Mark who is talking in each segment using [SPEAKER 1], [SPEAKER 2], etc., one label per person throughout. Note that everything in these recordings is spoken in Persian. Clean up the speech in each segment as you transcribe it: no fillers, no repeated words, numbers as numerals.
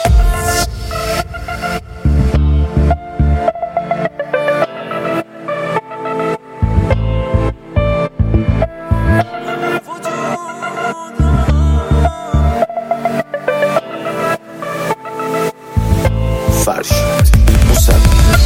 [SPEAKER 1] فرشید موسوی.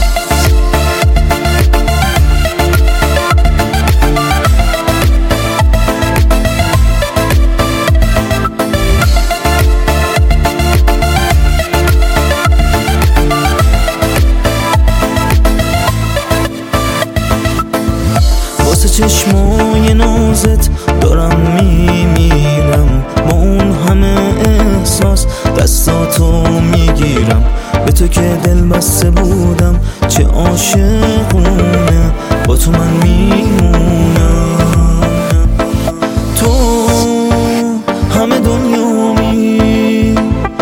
[SPEAKER 2] واسه چشمای نازت دارم میمیرم، با اون همه احساس دستاتو میگیرم. به تو که دل بسته بودم چه عاشقونه، با تو من میمونم. تو همه دنیامی،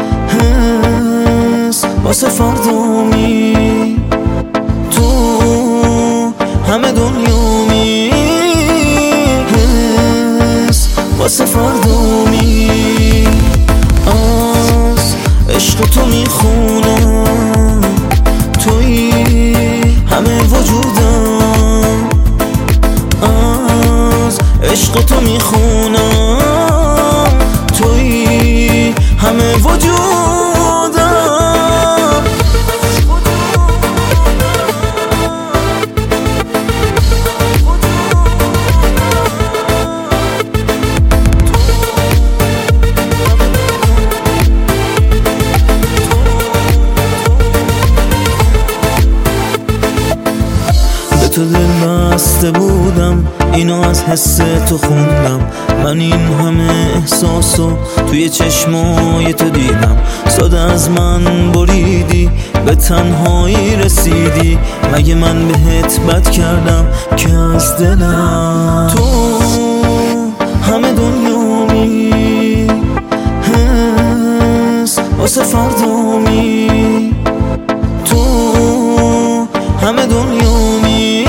[SPEAKER 2] حس واسه فردامی. تو همه دنیامی، حس واسه فردامی. از عشق تو میخونم، توی همه وجودم. از عشق تو میخونم، توی همه وجودم. تو دل بسته بودم، اینو از حس تو خوندم. من این همه احساسو توی چشمای تو دیدم. ساده از من بریدی، به تنهایی رسیدی. مگه من بهت بد کردم که از دلم؟ تو همه دنیامی، حس واسه فردامی. تو همه دنیامی،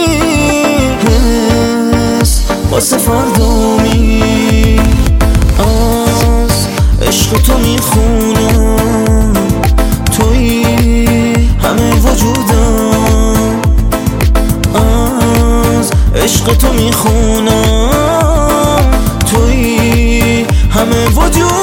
[SPEAKER 2] واسه فردامی. از عشق تو میخونم، توی همه وجودم. از عشق تو میخونم، توی همه وجودم.